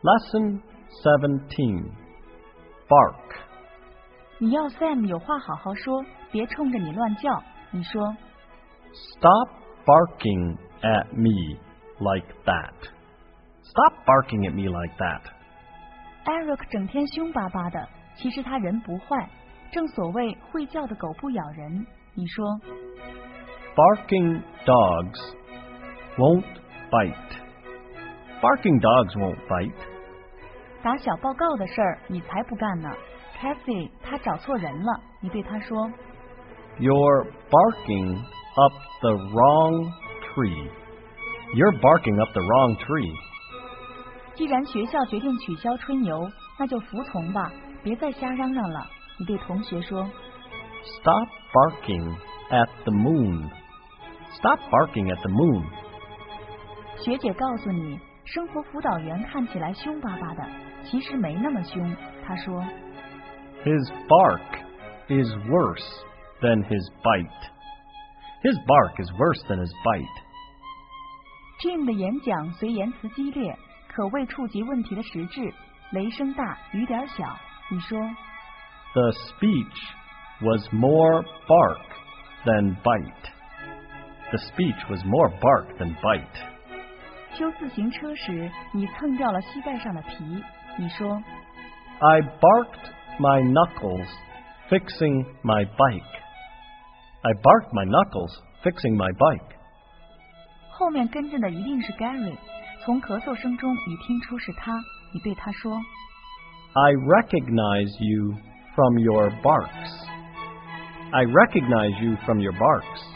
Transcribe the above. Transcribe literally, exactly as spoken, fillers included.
Lesson seventeen. Bark. 你要 Sam 有话好好说，别冲着你乱叫。你说 Stop barking at me like that. Stop barking at me like that. Eric 整天凶巴巴的，其实他人不坏，正所谓会叫的狗不咬人。你说 Barking dogs won't bite. Barking dogs won't bite. 打小报告的事儿你才不干呢。Kathy 他找错人了，你对他说 You're barking up the wrong tree. You're barking up the wrong tree. 既然学校决定取消春游，那就服从吧，别再瞎嚷嚷了。你对同学说 Stop barking at the moon. Stop barking at the moon. 学姐告诉你，生活辅导员看起来凶巴巴的，其实没那么凶。她说 His bark is worse than his bite. His bark is worse than his bite. Jim 的演讲虽言辞激烈，可未触及问题的实质，雷声大雨点小。你说 The speech was more bark than bite. The speech was more bark than bite. 修自行车时，你蹭掉了膝盖上的皮。你说 I barked my knuckles fixing my bike. I barked my knuckles fixing my bike. 后面跟着的一定是 Gary， 从咳嗽声中你听出是他，你对他说 I recognize you from your barks. I recognize you from your barks.